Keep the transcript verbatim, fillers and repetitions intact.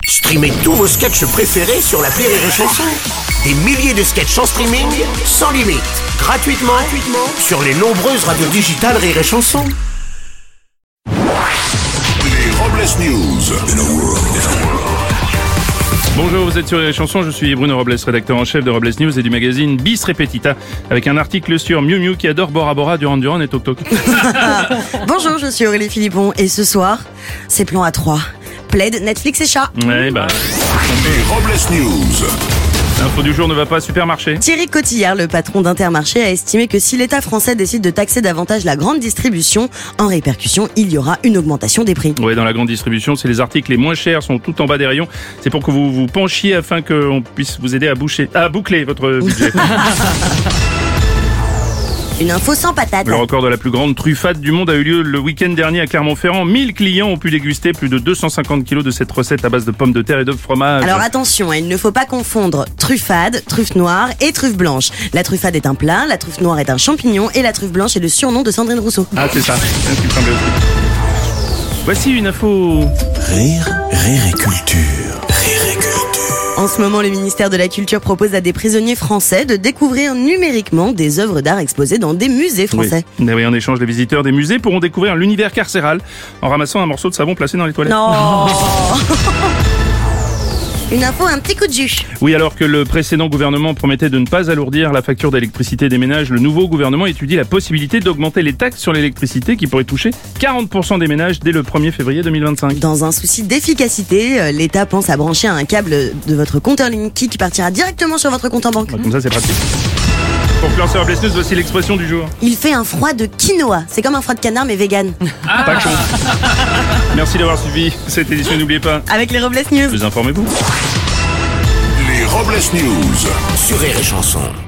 Streamez tous vos sketchs préférés sur l'appli Rire et Chanson. Des milliers de sketchs en streaming, sans limite, gratuitement, gratuitement sur les nombreuses radios digitales Rire et Chanson. Les Robles News. Bonjour, vous êtes sur les chansons, je suis Bruno Robles, rédacteur en chef de Robles News et du magazine Bis Repetita, avec un article sur Miu Miu qui adore Bora Bora, Duran Duran et Toc Toc. Bonjour, je suis Aurélie Philippon et ce soir, c'est plan à trois. Plaid, Netflix et chat. Ouais, bah... Les Robles News. L'info du jour ne va pas à supermarché. Thierry Cotillard, le patron d'Intermarché, a estimé que si l'État français décide de taxer davantage la grande distribution, en répercussion, il y aura une augmentation des prix. Ouais, dans la grande distribution, si les articles les moins chers sont tout en bas des rayons, c'est pour que vous vous penchiez afin qu'on puisse vous aider à boucher, à boucler votre budget. Une info sans patate. Le record de la plus grande truffade du monde a eu lieu le week-end dernier à Clermont-Ferrand. mille clients ont pu déguster plus de deux cent cinquante kilos de cette recette à base de pommes de terre et de fromage. Alors attention, il ne faut pas confondre truffade, truffe noire et truffe blanche. La truffade est un plat, la truffe noire est un champignon et la truffe blanche est le surnom de Sandrine Rousseau. Ah, c'est ça, c'est ce qui me semblait aussi. Voici une info... Rire, Rire et Culture. Rire et Culture. En ce moment, le ministère de la Culture propose à des prisonniers français de découvrir numériquement des œuvres d'art exposées dans des musées français. Oui. Oui, en échange, les visiteurs des musées pourront découvrir l'univers carcéral en ramassant un morceau de savon placé dans les toilettes. Non. Une info, un petit coup de jus. Oui, alors que le précédent gouvernement promettait de ne pas alourdir la facture d'électricité des ménages, le nouveau gouvernement étudie la possibilité d'augmenter les taxes sur l'électricité qui pourraient toucher quarante pour cent des ménages dès le premier février deux mille vingt-cinq. Dans un souci d'efficacité, l'État pense à brancher un câble de votre compteur Linky qui partira directement sur votre compte en banque. Comme ça, c'est pratique. Pour clore Robles News, voici l'expression du jour. Il fait un froid de quinoa. C'est comme un froid de canard mais vegan. Ah. Pas con. Merci d'avoir suivi cette édition. N'oubliez pas, Avec les Robles News. plus informez-vous. Les Robles News. Sur Rire et Chanson.